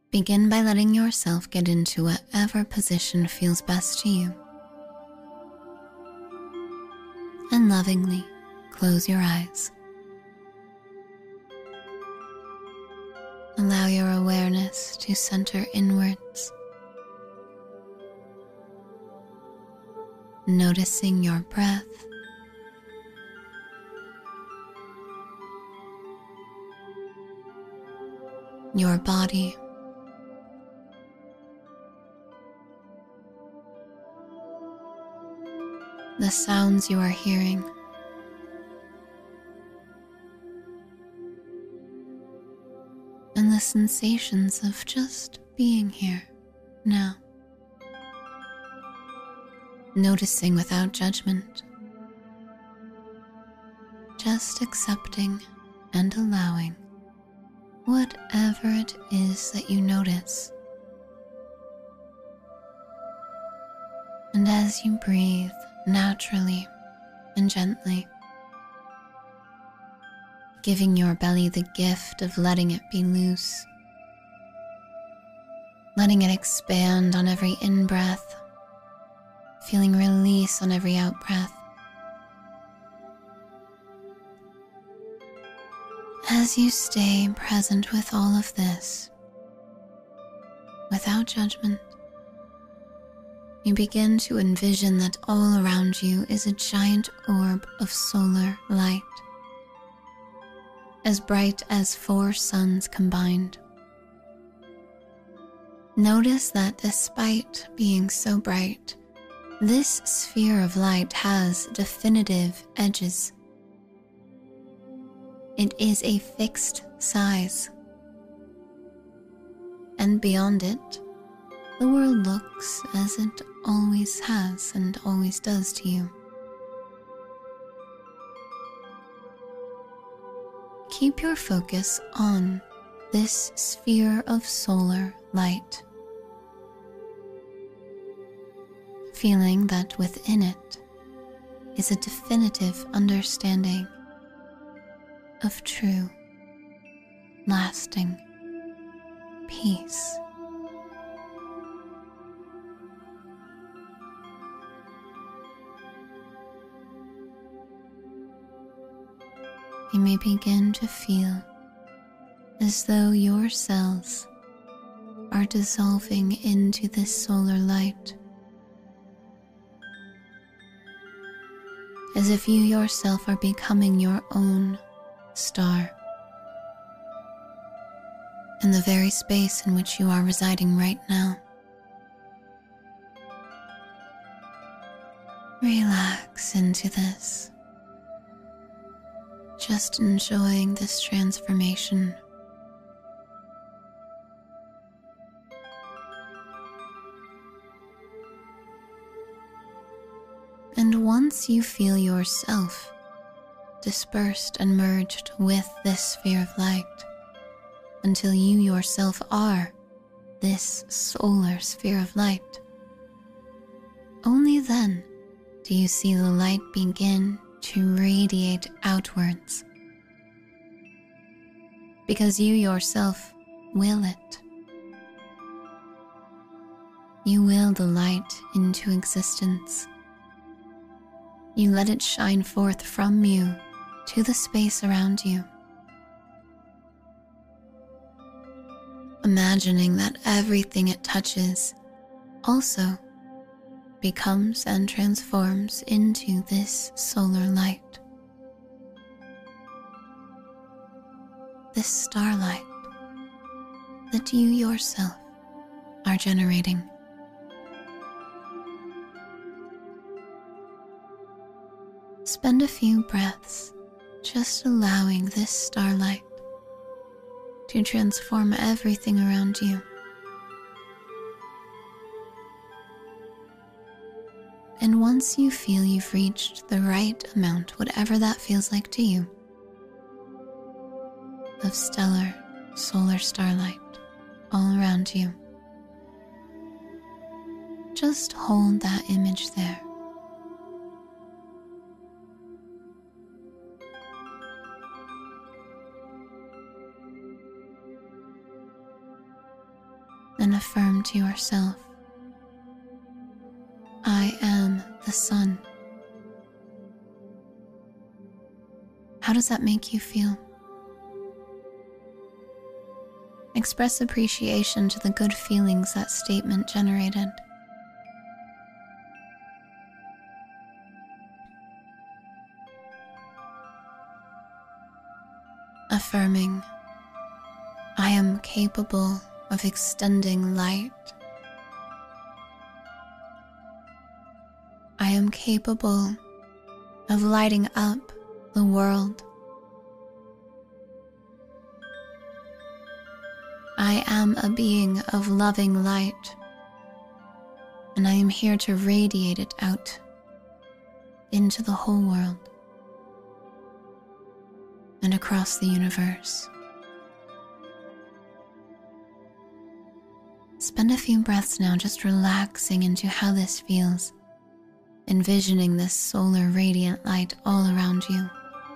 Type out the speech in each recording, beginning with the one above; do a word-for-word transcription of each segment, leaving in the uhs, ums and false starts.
Begin by letting yourself get into whatever position feels best to you. And lovingly close your eyes. Allow your awareness to center inwards, noticing your breath, your body, the sounds you are hearing, and the sensations of just being here now. Noticing without judgment, just accepting and allowing whatever it is that you notice. And as you breathe naturally and gently, giving your belly the gift of letting it be loose, letting it expand on every in-breath, feeling release on every out-breath. As you stay present with all of this, without judgment, you begin to envision that all around you is a giant orb of solar light, as bright as four suns combined. Notice that despite being so bright, this sphere of light has definitive edges. It is a fixed size, and beyond it, the world looks as it always has and always does to you. Keep your focus on this sphere of solar light, feeling that within it is a definitive understanding of true, lasting peace. You may begin to feel as though your cells are dissolving into this solar light, as if you yourself are becoming your own star, in the very space in which you are residing right now. Relax into this, just enjoying this transformation. And once you feel yourself dispersed and merged with this sphere of light, until you yourself are this solar sphere of light, only then do you see the light begin to radiate outwards, because you yourself will it. You will the light into existence. You let it shine forth from you to the space around you, imagining that everything it touches also becomes and transforms into this solar light, this starlight that you yourself are generating. Spend a few breaths just allowing this starlight to transform everything around you. And once you feel you've reached the right amount, whatever that feels like to you, of stellar solar starlight all around you, just hold that image there. Then affirm to yourself, I am the sun. How does that make you feel? Express appreciation to the good feelings that statement generated. Affirming, I am capable of extending light. I am capable of lighting up the world. I am a being of loving light, and I am here to radiate it out into the whole world and across the universe. Spend a few breaths now just relaxing into how this feels, envisioning this solar radiant light all around you.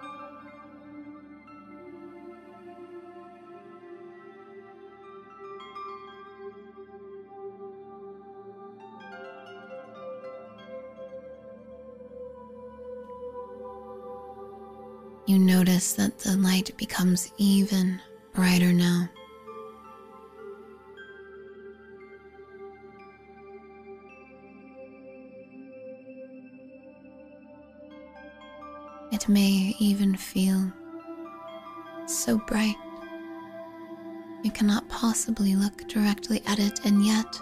You notice that the light becomes even brighter now. It may even feel so bright you cannot possibly look directly at it, and yet,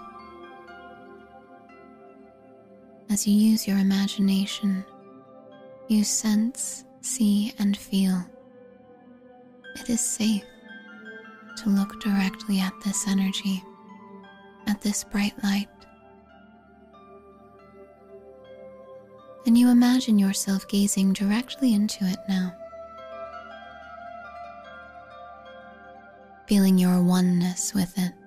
as you use your imagination, you sense, see, and feel it is safe to look directly at this energy, at this bright light. And you imagine yourself gazing directly into it now, feeling your oneness with it.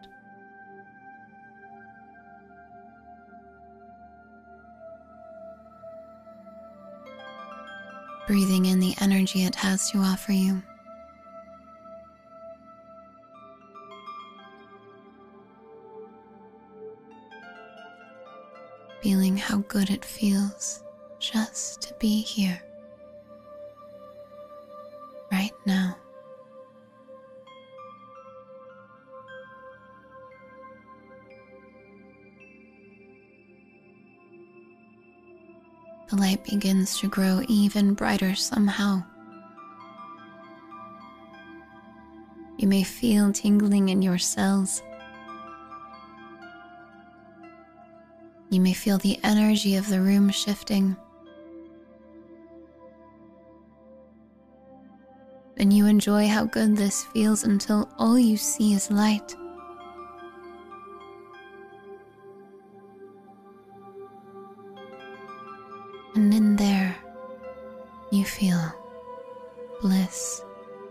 Breathing in the energy it has to offer you. Feeling how good it feels just to be here, right now. The light begins to grow even brighter somehow. You may feel tingling in your cells. You may feel the energy of the room shifting. And you enjoy how good this feels until all you see is light. And in there, you feel bliss.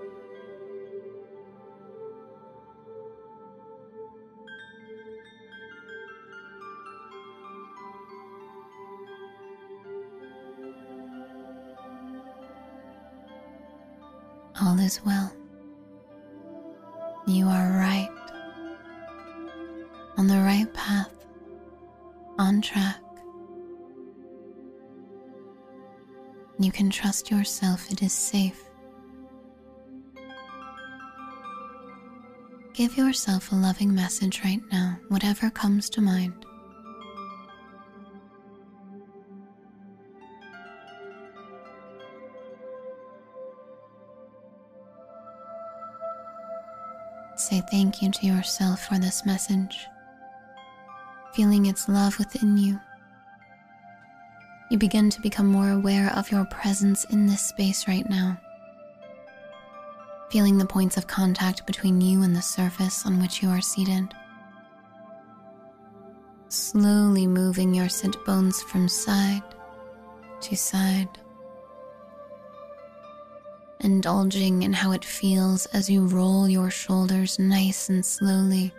All is well. You are right, on the right path, on track. You can trust yourself, it is safe. Give yourself a loving message right now, whatever comes to mind. Say thank you to yourself for this message, feeling its love within you. You begin to become more aware of your presence in this space right now, feeling the points of contact between you and the surface on which you are seated. Slowly moving your sit bones from side to side, indulging in how it feels as you roll your shoulders nice and slowly.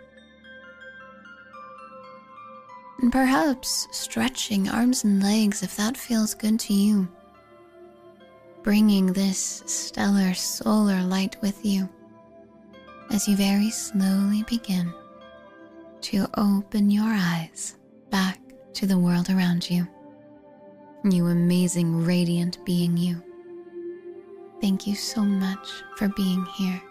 And perhaps stretching arms and legs if that feels good to you. Bringing this stellar solar light with you as you very slowly begin to open your eyes back to the world around you. You amazing, radiant being you. Thank you so much for being here.